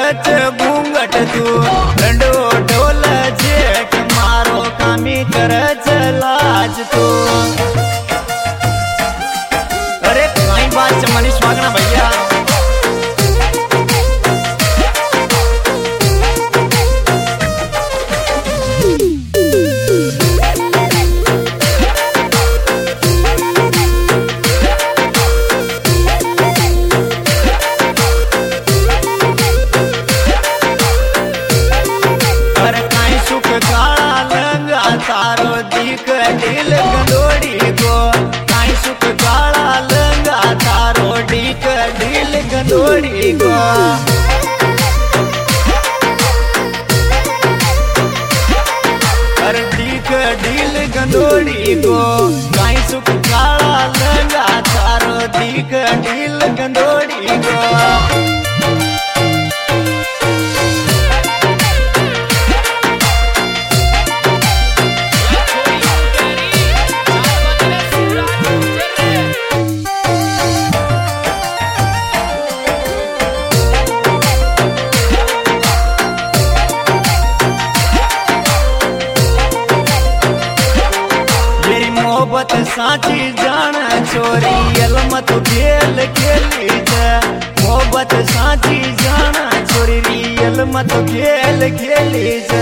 करच घूंघट तू रंडो ढोल जेठ मारो कामी करच लाज तू। अरे कई बात च मनीष वागना भैया। तारो दीक ढील गंदोड़ी को काई सुख काला लंगा तारो दीक ढील गंदोड़ी को। अरे दीक ढील गंदोड़ी को काई सुख काला लंगा तारो दीक ढील गंदोड़ी को। मोहब्बत साची जान छोरी अलमत खेल खेली जा। मोहब्बत साची जान छोरी रियल मत खेल खेली जा।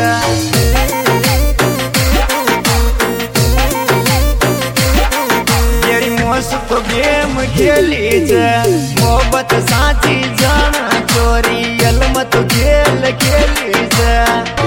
येरी मौसम तो गेम खेली जा। मोहब्बत साची जान छोरी अलमत खेल खेली जा।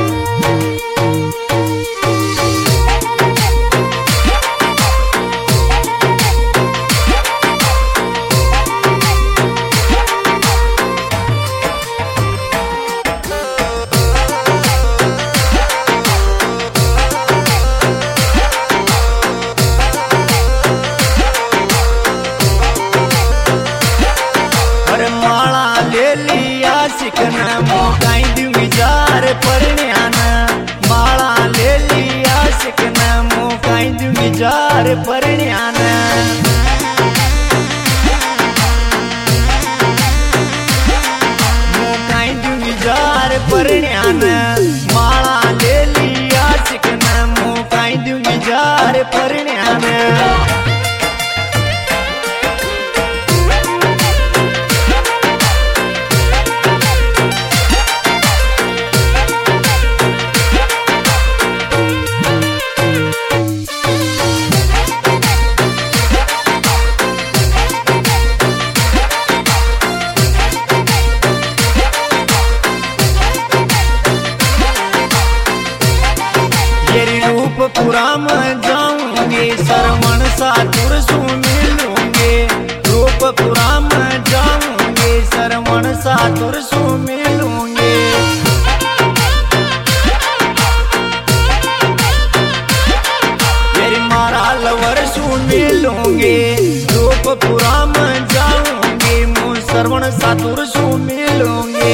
माला ले लिया सिकना मोकाई दूंगी जार परण्याना। माला ले लिया सिकना मोकाई दूंगी जार परण्याना। मोकाई दूंगी जार परण्याना। माला ले लिया सिकना मोकाई दूंगी जार परण्याना। रूपपुरा में जाऊंगे सरवण सातुर सु मिलूंगे। रूपपुरा में जाऊंगे सरवण सातुर सु मिलूंगे। मेरी मारा लवर सु मिलूंगे। रूपपुरा में जाऊंगे मु सरवण सातुर सु मिलूंगे।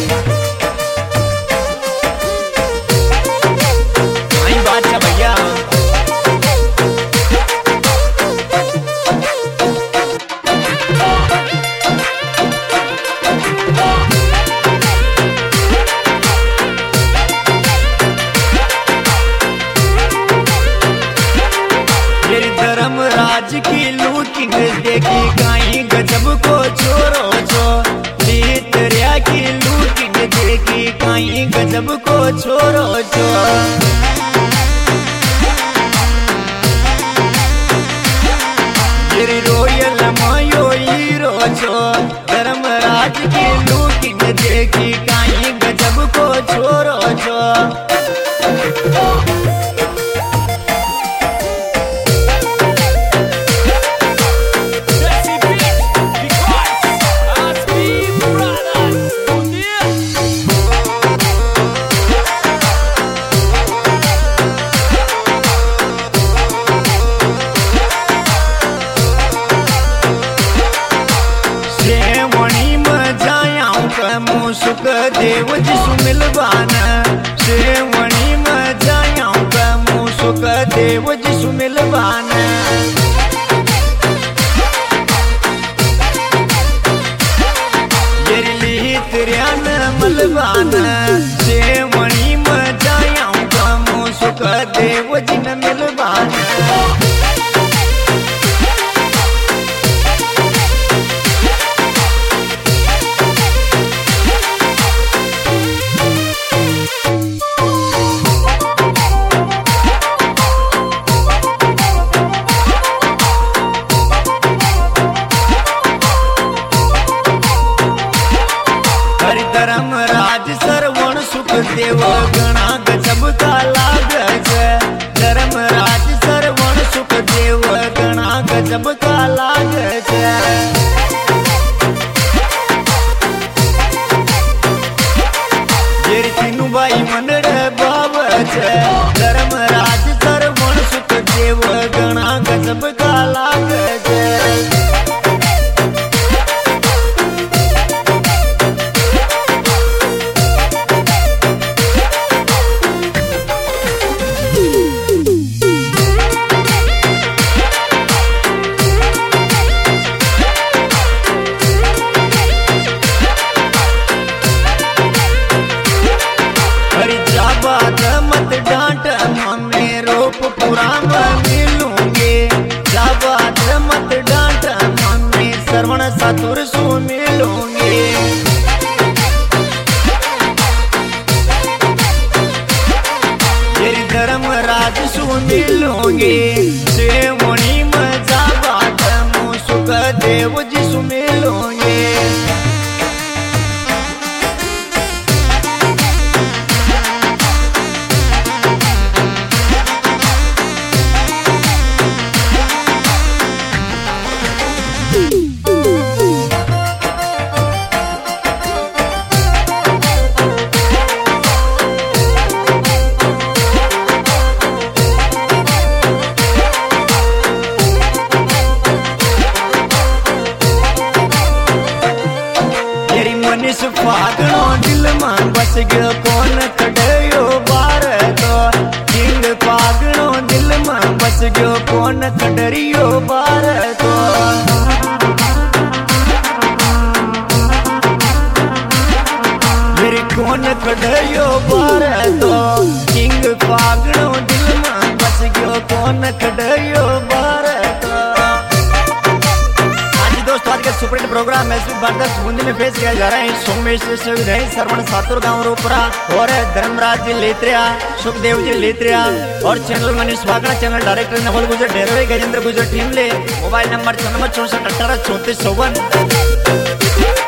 धर्मराज की लूटिंग देखी काई गजब को छोरो छो। दरिया की लूटिंग देखी काई गजब को छोरो छो। रोयल मायो हीरो छो। धर्मराज की लूटिंग देखी काई गजब को छोरो छो। सुख देव जी सुमिलवाना। सेवणी में जाऊं कमु सुख देव जी सुमिलवाना। येरी ली तेरिया न मल मिलवान सेवणी में जाऊं कमो सुख देव जी न मिलवान धर्मराज सरवण सुख देव गणा गजब का लाग धर्मराज सरवण सुख देव गणा गजब का लाग तीनू भाई मनड़ बाब धर्मराज सरवण सुख देव गणा गजब का लाग मत डांट मम्मी रोप पूरा मिलूंगे जाबाद मत डांट मम्मी श्रवण सातुर सु मिलूंगे तेरी धर्मराज सु मिलूंगे सेवणी में जाबाद मु सुख देव जी सु मिलूंगे मनीष फागणो दिल में बस गयो कौन कड़यो बार तो किंग फागणो दिल में बस गयो कौन कड़रियो बार तो मेरे कौन कड़यो बार तो किंग फागणो दिल में बस गयो कौन कड़यो बार तो दोस्तों आज का सुपरहिट प्रोग्राम बूंदी में पेश किया जा रहा है सोमेश श्रवण सातुर गांव रोपरा और धर्मराज जी लेत्रिया सुखदेव जी लेत्रिया और channel Manish Wagda channel director Naval Gujar डेरवे गजेंद्र गुजर टीम ले मोबाइल नंबर 94 64 18 34 54